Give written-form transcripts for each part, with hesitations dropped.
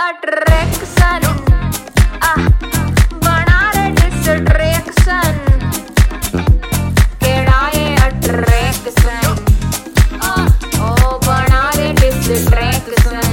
Attraction बना रे distraction केड़ा ये अट्रैक्शन ओ बना रे डिस्ट्रैक्शन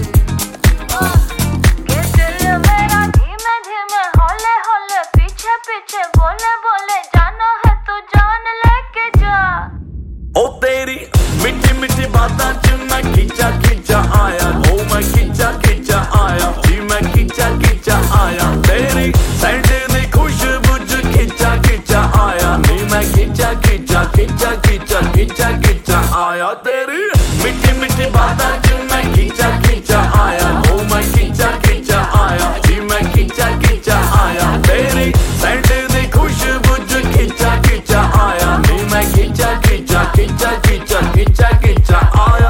के दिल मेरा धीमे धीमे हौले हौले पीछे पीछे बोले बोले जाना है तो जान लेके जा ओ तेरी मीठी मीठी बातां च मैं खिंचा खिंचा आया ओ मैं खिंचा खिंचा आया जी मैं खिंचा खिंचा आया तेरी सैंड दी खुशबू च खिंचा खिंचा आया नी मैं खिंचा खिंचा खिंचा खिंचा खिंचा खिंचा आया तेरी मीठी मीठी बातां च मैं खिंचा खिंचा आया ओ मैं खिंचा खिंचा आया जी मैं खिंचा खिंचा आया तेरी सैंड दी खुशबू च खिंचा खिंचा आया नी मैं खिंचा खिंचा खिंचा खिंचा खिंचा खिंचा आया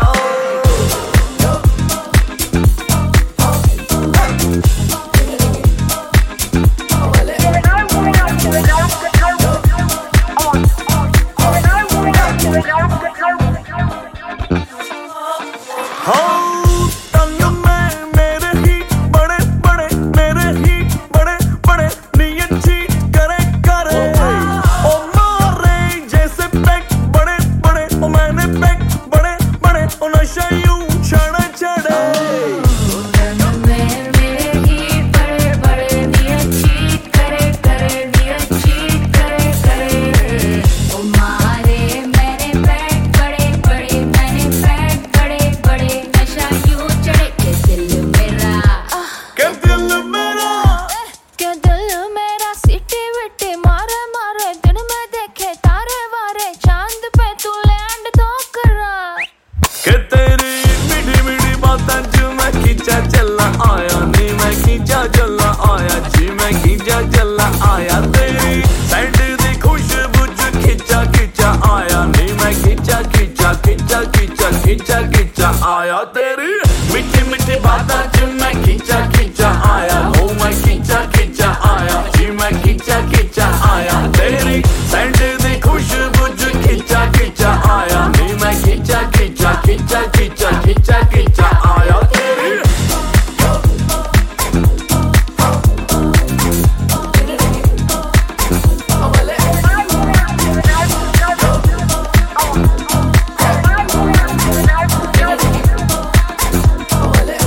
चला आया नी मैं खींचा चला आया जी मैं खींचा चला आया तेरी सैंड दी खुशबू च खिंचा खिंचा आया नी मैं खींचा खिंचा खिंचा खिंचा खिंचा खिंचा आया तेरी मीठी मीठी बातां च मैं खींचा खिंचा आया ओ मैं खींचा खिंचा आया जी मैं खींचा खिंचा आया तेरी सैंड दी खुशबू च खिंचा खिंचा आया नी मैं खींचा खिंचा खिंचा खिंचा खिंचा खिंचा आया तेरी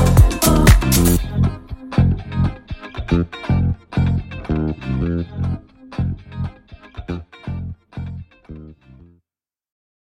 Thank you.